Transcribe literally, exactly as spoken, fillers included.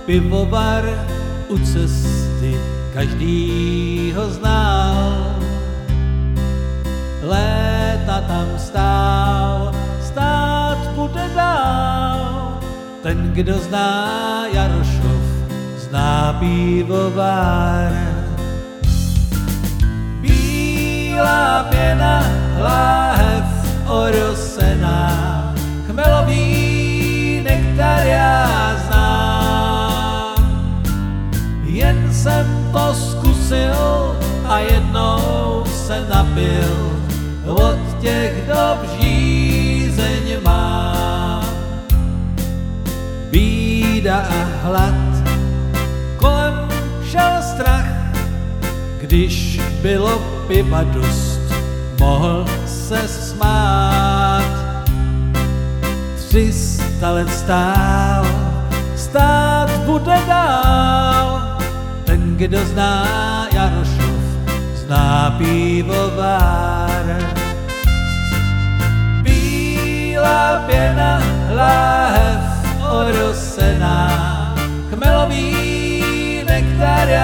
pivovar u cesty každý ho znal. Léta tam stál, stát bude dál. Ten, kdo zná Jarošov, zná pivovar. Bílá pěna, láhev orosená, chmelový nektar já znám. Jen jsem to zkusil a jednou se napil od těch, kdo žízeň má. Bída a hlad, kolem šel strach, když bylo piva dost, mohl se smát. Tři sta let stál, stát bude dál. Ten, kdo zná Jarošov, zná pivovar. Bílá pěna, láhev orosená, chmelový nektar